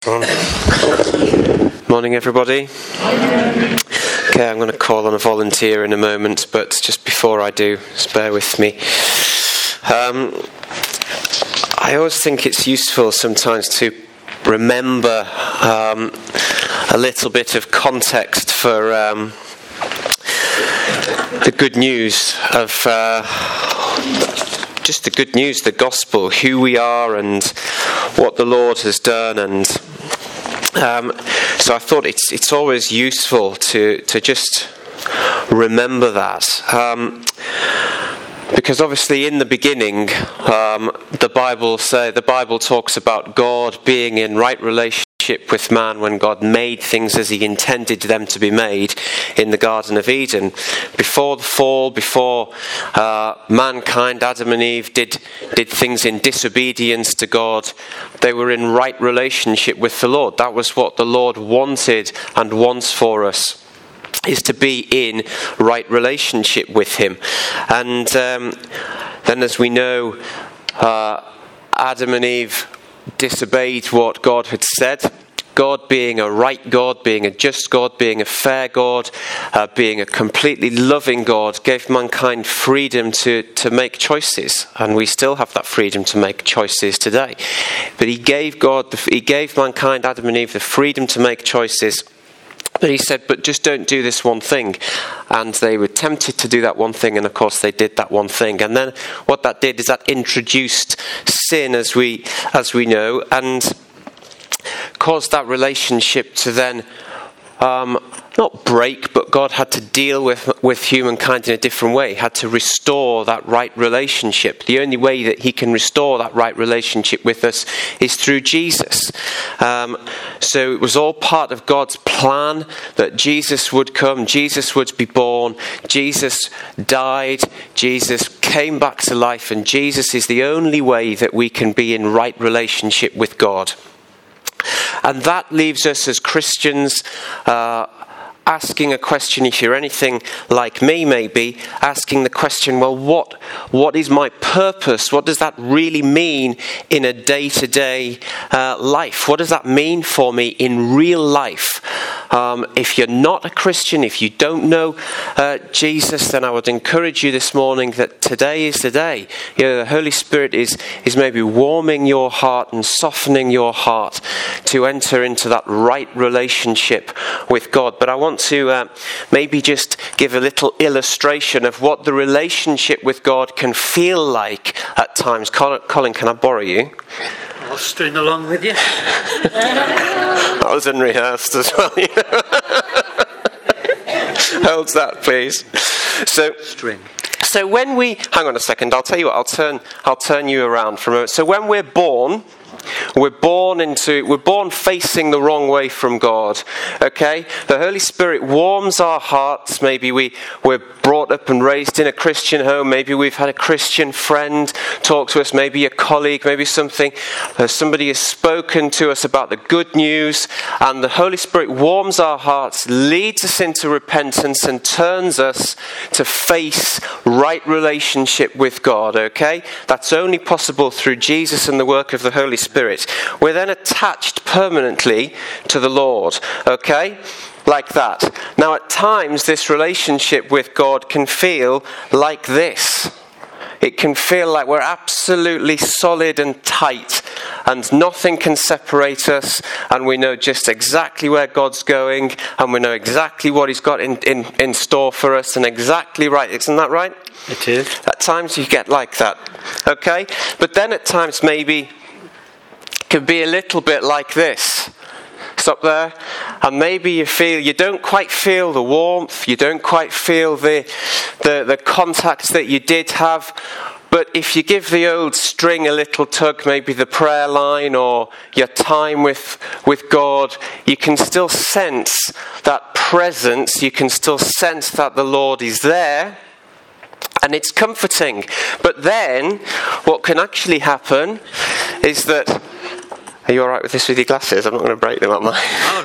Morning, everybody. Okay, I'm going to call on a volunteer in a moment, but just before I do, just bear with me. I always think it's useful sometimes to remember a little bit of context for the good news of just the good news, the gospel, who we are and what the Lord has done. And so I thought it's always useful to just remember that. Because obviously in the beginning, the Bible talks about God being in right relationship with man when God made things as he intended them to be made in the Garden of Eden. Before the fall, before mankind, Adam and Eve, did things in disobedience to God, they were in right relationship with the Lord. That was what the Lord wanted and wants for us, is to be in right relationship with him. And then, as we know, Adam and Eve disobeyed what God had said. God being a right God, being a just God, being a fair God, being a completely loving God, gave mankind freedom to make choices, and we still have that freedom to make choices today. But he gave mankind, Adam and Eve, the freedom to make choices. But he said, but just don't do this one thing. And they were tempted to do that one thing, and of course they did that one thing. And then what that did is that introduced sin, as we know, and caused that relationship to then not break, but God had to deal with humankind in a different way. He had to restore that right relationship. The only way that he can restore that right relationship with us is through Jesus. So it was all part of God's plan that Jesus would come, Jesus would be born, Jesus died, Jesus came back to life, and Jesus is the only way that we can be in right relationship with God. And that leaves us as Christians asking a question, if you're anything like me maybe, asking the question, well, what is my purpose? What does that really mean in a day-to-day life? What does that mean for me in real life? If you're not a Christian, if you don't know Jesus, then I would encourage you this morning that today is the day. You know, the Holy Spirit is maybe warming your heart and softening your heart to enter into that right relationship with God. But I want to maybe just give a little illustration of what the relationship with God can feel like at times. Colin, can I borrow you? I'll string along with you. That was unrehearsed as well. You know? Hold that, please. So when we hang on a second, I'll tell you what. I'll turn you around for a moment. So when we're born facing the wrong way from God. Okay? The Holy Spirit warms our hearts. Maybe we're brought up and raised in a Christian home. Maybe we've had a Christian friend talk to us. Maybe a colleague. Maybe somebody has spoken to us about the good news. And the Holy Spirit warms our hearts, leads us into repentance, and turns us to face right relationship with God. Okay? That's only possible through Jesus and the work of the Holy Spirit. We're then attached permanently to the Lord, okay? Like that. Now, at times, this relationship with God can feel like this. It can feel like we're absolutely solid and tight, and nothing can separate us, and we know just exactly where God's going, and we know exactly what he's got in store for us, and exactly right. Isn't that right? It is. At times you get like that, okay? But then at times maybe can be a little bit like this. Stop there. And maybe you don't quite feel the warmth, you don't quite feel the contact that you did have. But if you give the old string a little tug, maybe the prayer line or your time with God, you can still sense that presence, you can still sense that the Lord is there. And it's comforting. But then, what can actually happen is that... Are you all right with this with your glasses? I'm not going to break them, am I? Oh,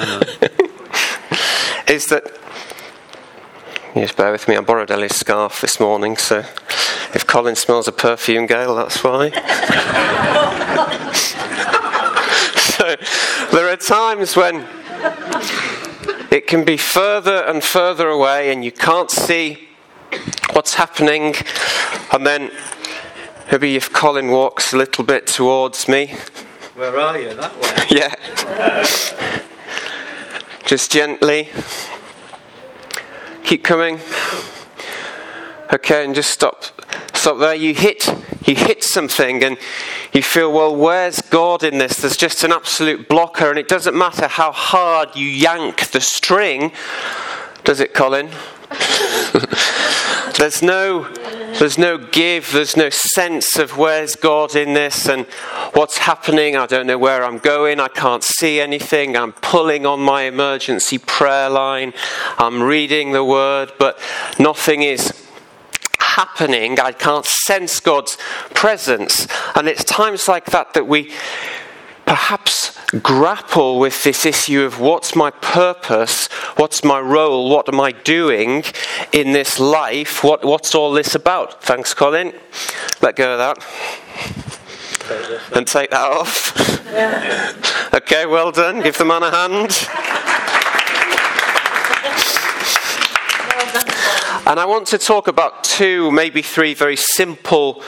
no. Is that... You just bear with me. I borrowed Ellie's scarf this morning, so if Colin smells of perfume, Gail, that's why. There are times when it can be further and further away and you can't see what's happening, and then maybe if Colin walks a little bit towards me. Where are you? That way? Yeah. Just gently. Keep coming. Okay, and just stop there. You hit something and you feel, well, where's God in this? There's just an absolute blocker, and it doesn't matter how hard you yank the string, does it, Colin? There's no give, there's no sense of where's God in this and what's happening. I don't know where I'm going, I can't see anything. I'm pulling on my emergency prayer line, I'm reading the word, but nothing is happening. I can't sense God's presence. And it's times like that that we perhaps grapple with this issue of what's my purpose, what's my role, what am I doing in this life, what's all this about? Thanks, Colin. Let go of that. And take that off. Yeah. Okay, well done. Give the man a hand. And I want to talk about two, maybe three very simple,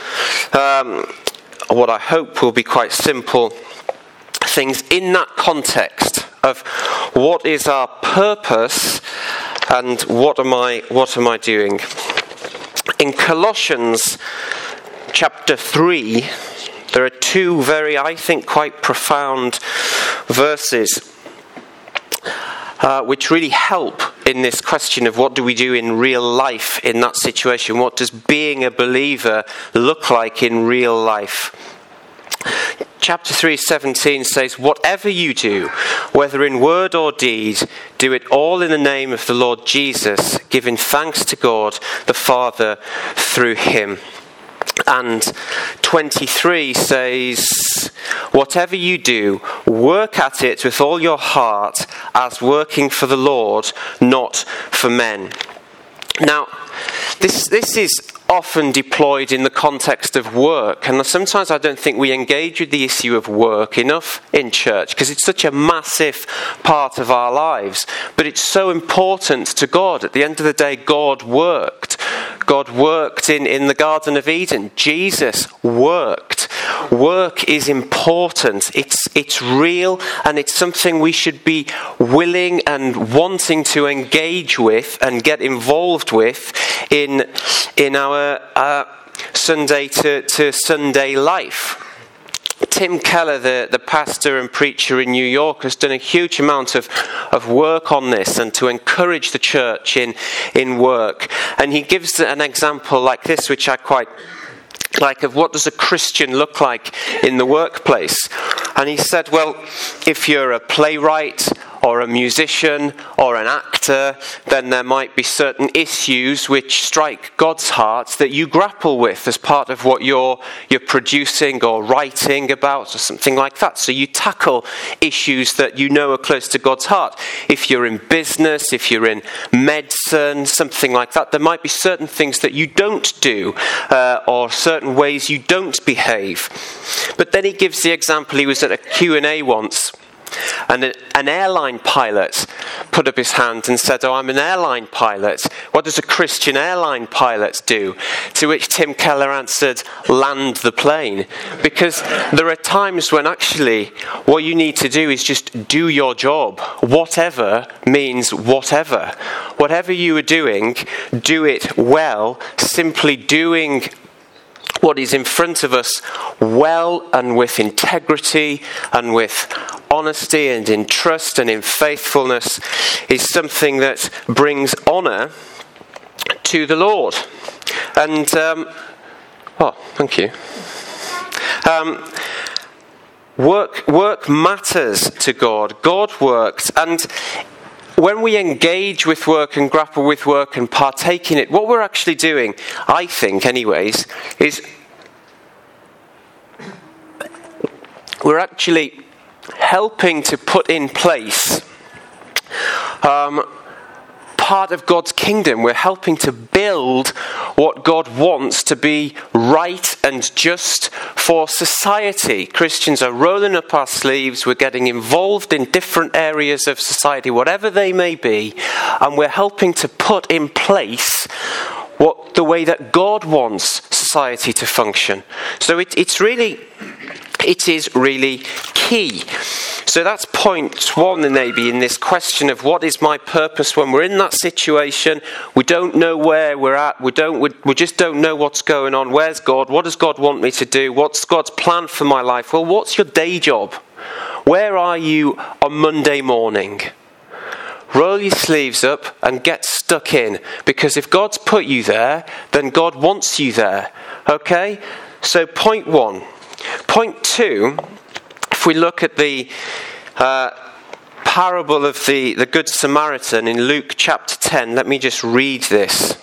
what I hope will be quite simple things in that context of what is our purpose and what am I doing. In Colossians chapter 3, there are two very, I think, quite profound verses which really help in this question of what do we do in real life in that situation. What does being a believer look like in real life? Chapter 3:17 says, "Whatever you do, whether in word or deed, do it all in the name of the Lord Jesus, giving thanks to God the Father through him." And 23 says, "Whatever you do, work at it with all your heart as working for the Lord, not for men." Now, this is often deployed in the context of work, and sometimes I don't think we engage with the issue of work enough in church because it's such a massive part of our lives, but it's so important to God. At the end of the day, God worked in the Garden of Eden. Jesus worked. Work is important. It's real, and it's something we should be willing and wanting to engage with and get involved with in our Sunday to Sunday life. Tim Keller, the pastor and preacher in New York, has done a huge amount of work on this and to encourage the church in work. And he gives an example like this, which I quite like, of what does a Christian look like in the workplace. And he said, well, if you're a playwright or a musician or an actor, then there might be certain issues which strike God's heart that you grapple with as part of what you're producing or writing about or something like that. So you tackle issues that you know are close to God's heart. If you're in business, if you're in medicine, something like that, there might be certain things that you don't do or certain ways you don't behave. But then he gives the example, he was at a Q&A once, and an airline pilot put up his hand and said, "Oh, I'm an airline pilot. What does a Christian airline pilot do?" To which Tim Keller answered, "Land the plane." Because there are times when actually what you need to do is just do your job. Whatever means whatever. Whatever you are doing, do it well. Simply doing what is in front of us well and with integrity and with honesty and in trust and in faithfulness is something that brings honour to the Lord. And, thank you. Work matters to God. God works, and when we engage with work and grapple with work and partake in it, what we're actually doing, I think anyways, is we're actually part of God's kingdom. We're helping to build what God wants to be right and just for society. Christians are rolling up our sleeves. We're getting involved in different areas of society, whatever they may be, and we're helping to put in place the way that God wants society to function. So it is really key. So that's point one, maybe, in this question of what is my purpose when we're in that situation. We don't know where we're at. We just don't know what's going on. Where's God? What does God want me to do? What's God's plan for my life? Well, what's your day job? Where are you on Monday morning? Roll your sleeves up and get stuck in. Because if God's put you there, then God wants you there. Okay? So point one. Point two, if we look at the parable of the Good Samaritan in Luke chapter 10, let me just read this.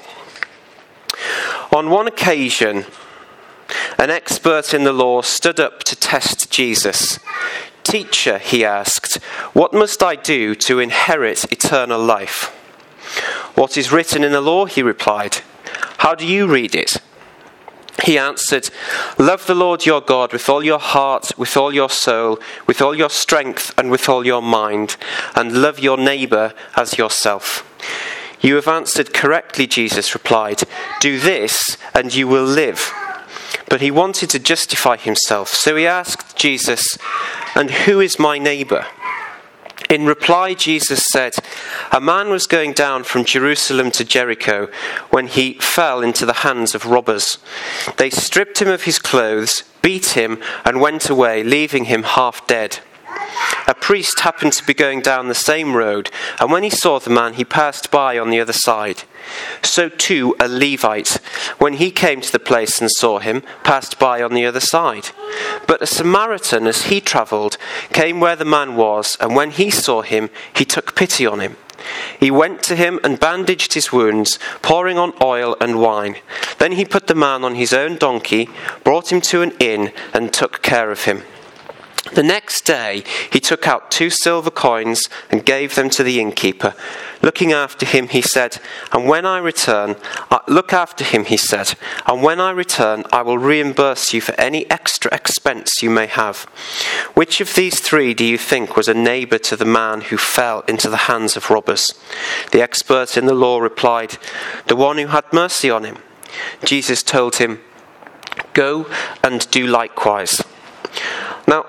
On one occasion, an expert in the law stood up to test Jesus. "Teacher," he asked, "what must I do to inherit eternal life?" "What is written in the law?" he replied. "How do you read it?" He answered, "Love the Lord your God with all your heart, with all your soul, with all your strength, and with all your mind, and love your neighbour as yourself." "You have answered correctly," Jesus replied. "Do this, and you will live." But he wanted to justify himself, so he asked Jesus, "And who is my neighbour?" In reply, Jesus said, "A man was going down from Jerusalem to Jericho when he fell into the hands of robbers. They stripped him of his clothes, beat him, and went away, leaving him half dead. A priest happened to be going down the same road, and when he saw the man, he passed by on the other side. So too a Levite, when he came to the place and saw him, passed by on the other side. But a Samaritan, as he travelled, came where the man was, and when he saw him, he took pity on him. He went to him and bandaged his wounds, pouring on oil and wine. Then he put the man on his own donkey, brought him to an inn, and took care of him. The next day he took out 2 silver coins and gave them to the innkeeper. Looking after him, he said, and when I return, I will reimburse you for any extra expense you may have. Which of these 3 do you think was a neighbour to the man who fell into the hands of robbers?" The expert in the law replied, "The one who had mercy on him." Jesus told him, "Go and do likewise." Now,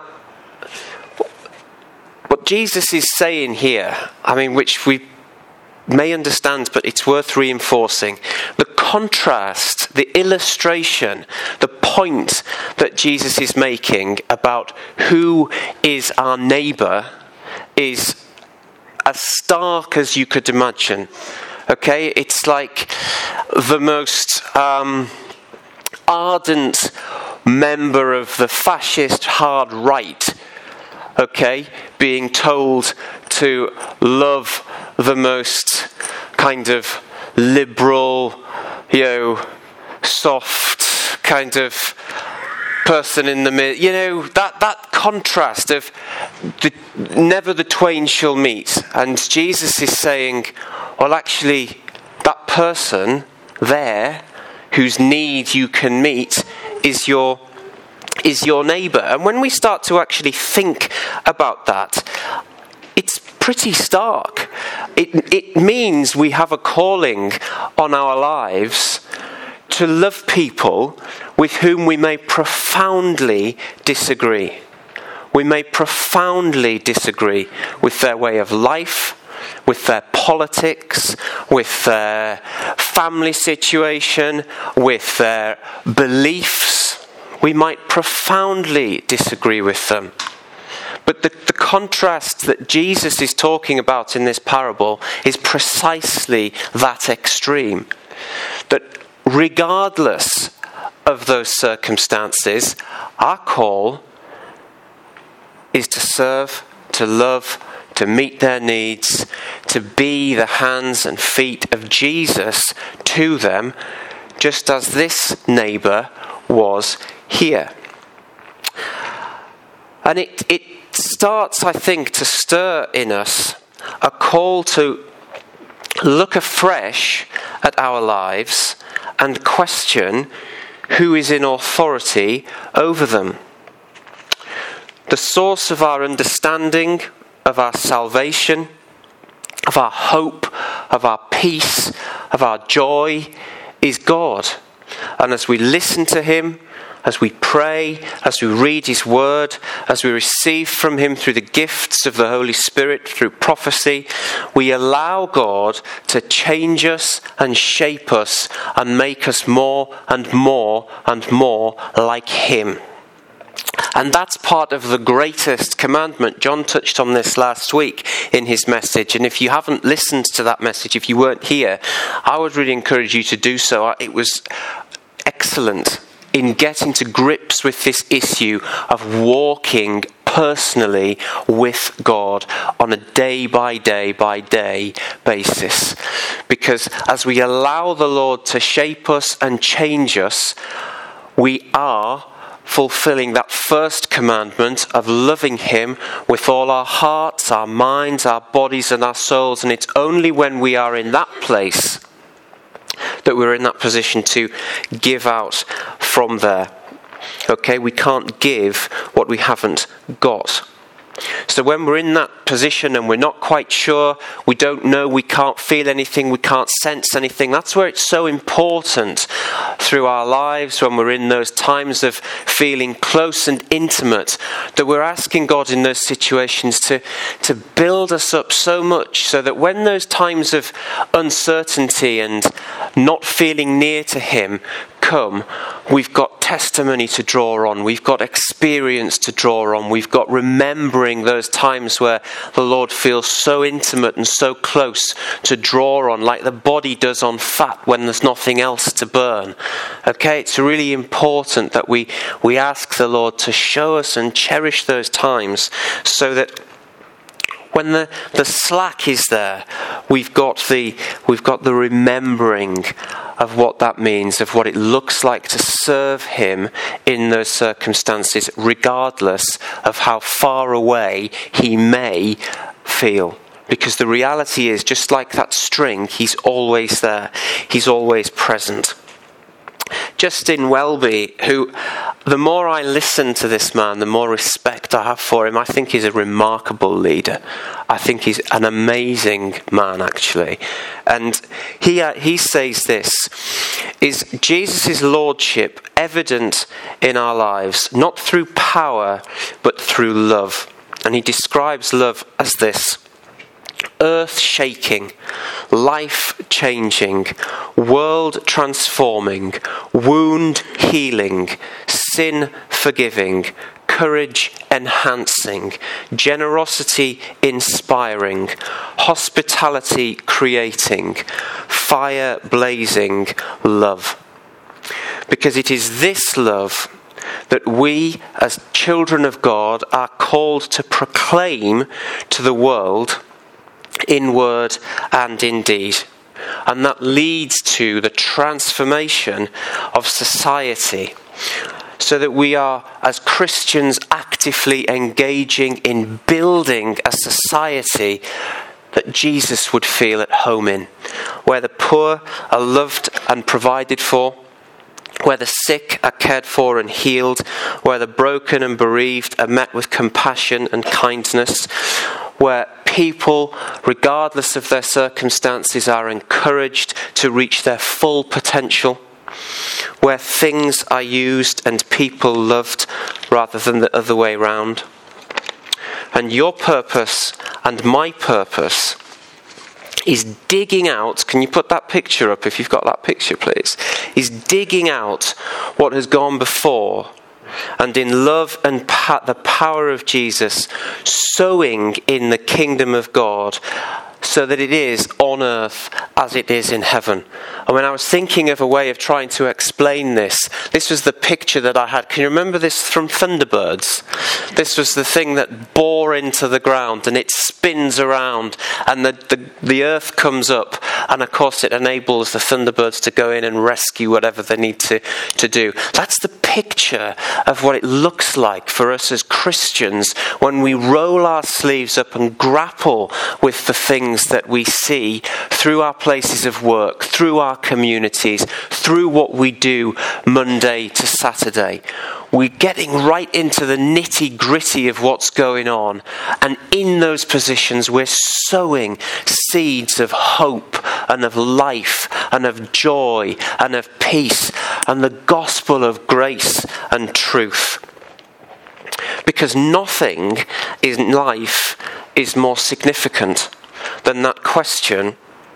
what Jesus is saying here, which we may understand, but it's worth reinforcing. The contrast, the illustration, the point that Jesus is making about who is our neighbour is as stark as you could imagine. Okay? It's like the most ardent member of the fascist hard right, okay, being told to love the most kind of liberal, soft kind of person in the middle. That contrast of never the twain shall meet. And Jesus is saying, well, actually, that person there whose need you can meet is your neighbour. And when we start to actually think about that, it's pretty stark. It means we have a calling on our lives to love people with whom we may profoundly disagree. We may profoundly disagree with their way of life, with their politics, with their family situation, with their beliefs. We might profoundly disagree with them. But the contrast that Jesus is talking about in this parable is precisely that extreme. That regardless of those circumstances, our call is to serve, to love, to meet their needs, to be the hands and feet of Jesus to them, just as this neighbour was here. And it starts, I think, to stir in us a call to look afresh at our lives and question who is in authority over them. The source of our understanding, of our salvation, of our hope, of our peace, of our joy is God. And as we listen to him, as we pray, as we read his word, as we receive from him through the gifts of the Holy Spirit, through prophecy, we allow God to change us and shape us and make us more and more and more like him. And that's part of the greatest commandment. John touched on this last week in his message. And if you haven't listened to that message, if you weren't here, I would really encourage you to do so. It was excellent in getting to grips with this issue of walking personally with God on a day by day basis. Because as we allow the Lord to shape us and change us, we are fulfilling that first commandment of loving him with all our hearts, our minds, our bodies and our souls. And it's only when we are in that place that we're in that position to give out from there. Okay, we can't give what we haven't got. So when we're in that position and we're not quite sure, we don't know, we can't feel anything, we can't sense anything, that's where it's so important through our lives, when we're in those times of feeling close and intimate, that we're asking God in those situations to build us up so much so that when those times of uncertainty and not feeling near to him come, we've got testimony to draw on, we've got experience to draw on, we've got remembering those times where the Lord feels so intimate and so close to draw on, like the body does on fat when there's nothing else to burn. Okay, it's really important that we ask the Lord to show us and cherish those times so that when the slack is there, we've got the remembering of what that means, of what it looks like to serve him in those circumstances, regardless of how far away he may feel. Because the reality is, just like that string, he's always there. He's always present. Justin Welby, who, the more I listen to this man, the more respect I have for him. I think he's a remarkable leader. I think he's an amazing man, actually. And he says this, is Jesus' lordship evident in our lives, not through power, but through love. And he describes love as this: earth-shaking, life-changing, world-transforming, wound-healing, sin-forgiving, courage-enhancing, generosity-inspiring, hospitality-creating, fire-blazing love. Because it is this love that we, as children of God, are called to proclaim to the world in word and in deed. And that leads to the transformation of society, so that we are, as Christians, actively engaging in building a society that Jesus would feel at home in, where the poor are loved and provided for, where the sick are cared for and healed, where the broken and bereaved are met with compassion and kindness, where people, regardless of their circumstances, are encouraged to reach their full potential, where things are used and people loved rather than the other way round. And your purpose and my purpose is digging out, can you put that picture up if you've got that picture please, is digging out what has gone before, and in love and the power of Jesus, sowing in the kingdom of God, so that it is on earth as it is in heaven. And when I was thinking of a way of trying to explain this was the picture that I had. Can you remember this from Thunderbirds? This was the thing that bore into the ground and it spins around and the earth comes up, and of course it enables the Thunderbirds to go in and rescue whatever they need to do. That's the picture of what it looks like for us as Christians when we roll our sleeves up and grapple with the things things that we see through our places of work, through our communities, through what we do Monday to Saturday. We're getting right into the nitty-gritty of what's going on. And in those positions, we're sowing seeds of hope and of life and of joy and of peace and the gospel of grace and truth. Because nothing in life is more significant than that question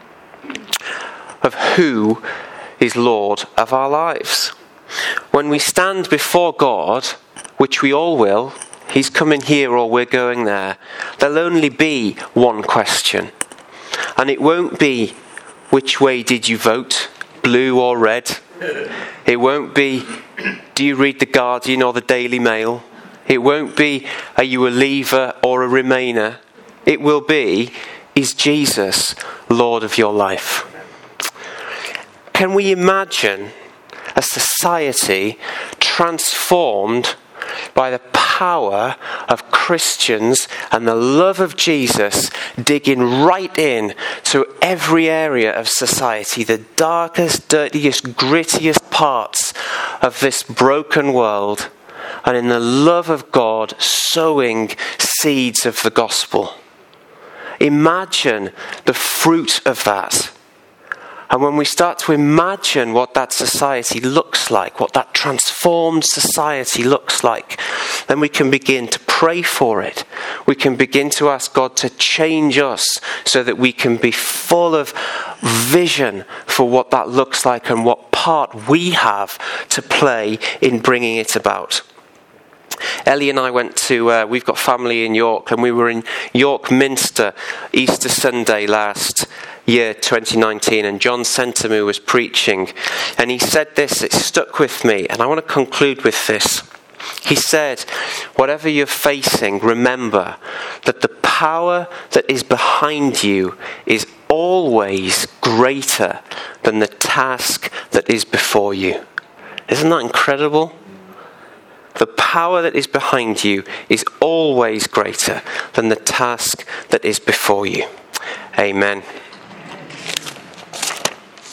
of who is Lord of our lives. When we stand before God, which we all will, He's coming here or we're going there, there'll only be one question. And it won't be, which way did you vote, blue or red? It won't be, do you read The Guardian or the Daily Mail? It won't be, are you a leaver or a remainer? It will be, is Jesus Lord of your life? Can we imagine a society transformed by the power of Christians and the love of Jesus digging right in to every area of society, the darkest, dirtiest, grittiest parts of this broken world, and in the love of God sowing seeds of the gospel? Imagine the fruit of that. And when we start to imagine what that society looks like, what that transformed society looks like, then we can begin to pray for it. We can begin to ask God to change us so that we can be full of vision for what that looks like and what part we have to play in bringing it about. Ellie and I went to, we've got family in York, and we were in York Minster Easter Sunday last year, 2019, and John Sentamu was preaching, and he said this, it stuck with me, and I want to conclude with this. He said, whatever you're facing, remember that the power that is behind you is always greater than the task that is before you. Isn't that incredible? The power that is behind you is always greater than the task that is before you. Amen.